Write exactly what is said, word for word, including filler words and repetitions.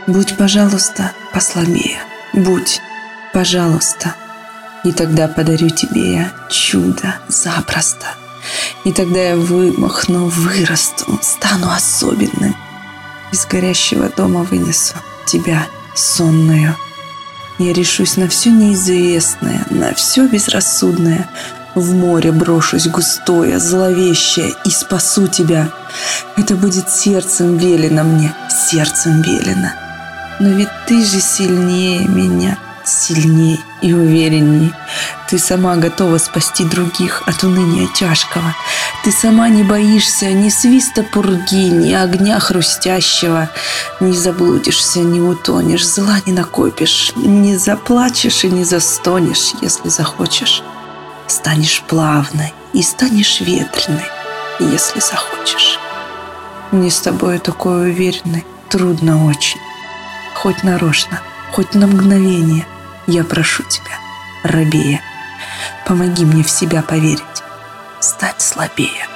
Будь, пожалуйста, послабее. Будь, пожалуйста. И тогда подарю тебе я чудо запросто. И тогда я вымахну, вырасту, стану особенным. Из горящего дома вынесу тебя сонную. Я решусь на все неизвестное, на все безрассудное. В море брошусь густое, зловещее и спасу тебя. Это будет сердцем велено мне, сердцем велено. Но ведь ты же сильнее меня, сильней и уверенней. Ты сама готова спасти других от уныния тяжкого. Ты сама не боишься ни свиста пурги, ни огня хрустящего. Не заблудишься, не утонешь, зла не накопишь, не заплачешь и не застонешь, если захочешь. Станешь плавной и станешь ветреной, если захочешь. Мне с тобой такой уверенной трудно очень. Хоть нарочно, хоть на мгновение я прошу тебя, рабея, помоги мне в себя поверить, стать слабее.